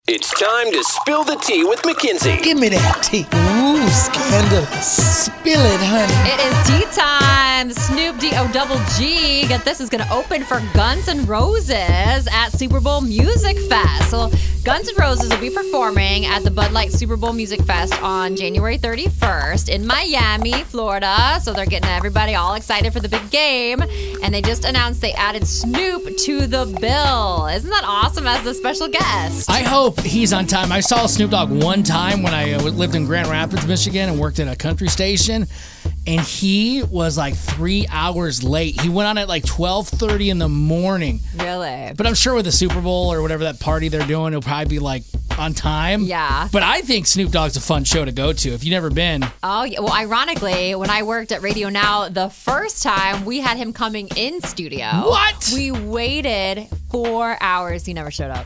It's time to spill the tea with Mackenzie. Give me that tea. Ooh, scandalous. Spill it, honey. It is tea time. Snoop D-O-double-G, get this, is going to open for Guns N' Roses at Super Bowl Music Fest. So Guns N' Roses will be performing at the Bud Light Super Bowl Music Fest on January 31st in Miami, Florida. So they're getting everybody all excited for the big game. And they just announced they added Snoop to the bill. Isn't that awesome as the special guest? I hope he's on time. I saw Snoop Dogg one time when I lived in Grand Rapids, Michigan, and worked at a country station, and he was like 3 hours late. He went on at like 12:30 in the morning. Really? But I'm sure with the Super Bowl or whatever that party they're doing, it'll probably be like on time. Yeah. But I think Snoop Dogg's a fun show to go to if you've never been. Oh, yeah. Well, ironically, when I worked at Radio Now the first time, we had him coming in studio. What? We waited 4 hours. He never showed up.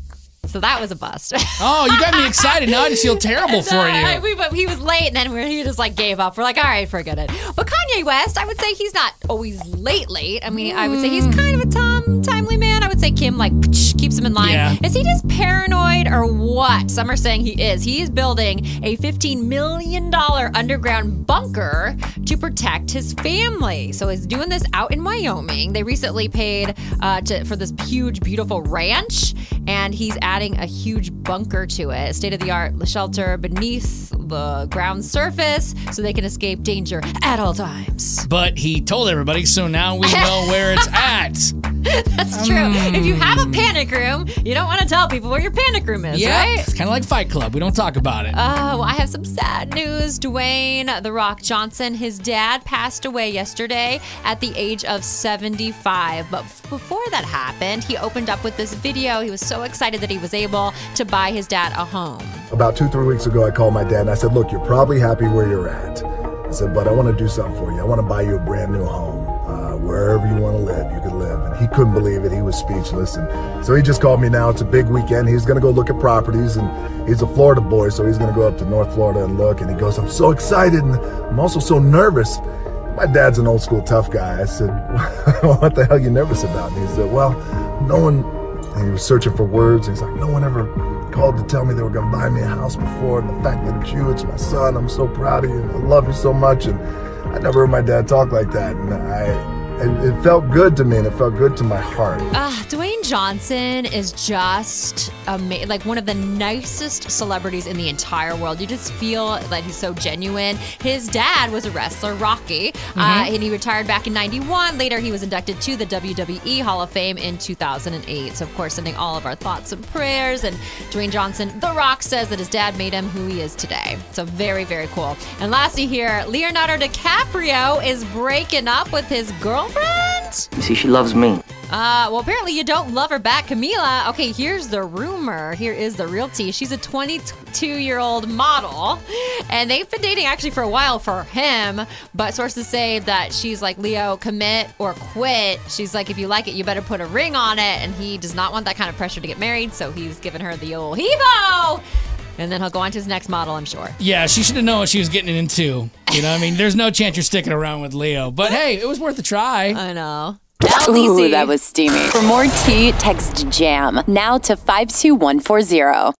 So that was a bust. Oh, you got me excited. Now I just feel terrible for you. But he was late, and then he just like gave up. We're like, all right, forget it. But Kanye West, I would say he's not always late. I mean, I would say he's kind of a timely man. I would say Kim keeps him in line. Yeah. Is he just paranoid or what? Some are saying he is. He is building a $15 million underground bunker to protect his family. So he's doing this out in Wyoming. They recently paid for this huge, beautiful ranch, and he's adding a huge bunker to it, a state-of-the-art shelter beneath the ground surface so they can escape danger at all times. But he told everybody, so now we know where it's at. That's true. If you have a panic room, you don't want to tell people where your panic room is, right? It's kind of like Fight Club. We don't talk about it. Well, I have some sad news. Dwayne "The Rock" Johnson, his dad passed away yesterday at the age of 75. But before that happened, he opened up with this video. He was so excited that he was able to buy his dad a home. About 2-3 weeks ago, I called my dad and I said, look, you're probably happy where you're at. I said, but I want to do something for you. I want to buy you a brand new home. Wherever you want to live, you can live. And he couldn't believe it. He was speechless. And so he just called me now. It's a big weekend. He's going to go look at properties, and he's a Florida boy, so he's going to go up to North Florida and look. And he goes, I'm so excited, and I'm also so nervous. My dad's an old school tough guy. I said, what the hell are you nervous about? And he said, well, no one, and he was searching for words. And he's like, no one ever called to tell me they were going to buy me a house before. And the fact that it's my son, I'm so proud of you. I love you so much. And I never heard my dad talk like that. And it felt good to me, and it felt good to my heart. Dwayne Johnson is just like one of the nicest celebrities in the entire world. You just feel that he's so genuine. His dad was a wrestler, Rocky, and he retired back in 91. Later, he was inducted to the WWE Hall of Fame in 2008. So, of course, sending all of our thoughts and prayers. And Dwayne Johnson, The Rock, says that his dad made him who he is today. So very, very cool. And lastly here, Leonardo DiCaprio is breaking up with his girlfriend. You see, she loves me. Well, apparently you don't love her back, Camila. Okay, here's the rumor. Here is the real tea. She's a 22-year-old model, and they've been dating actually for a while for him, but sources say that she's like, Leo, commit or quit. She's like, if you like it, you better put a ring on it, and he does not want that kind of pressure to get married, so he's given her the old heave-o! And then he'll go on to his next model, I'm sure. Yeah, she should have known what she was getting into. You know what I mean? There's no chance you're sticking around with Leo. But hey, it was worth a try. I know. Ooh, that was steamy. For more tea, text JAM now to 52140.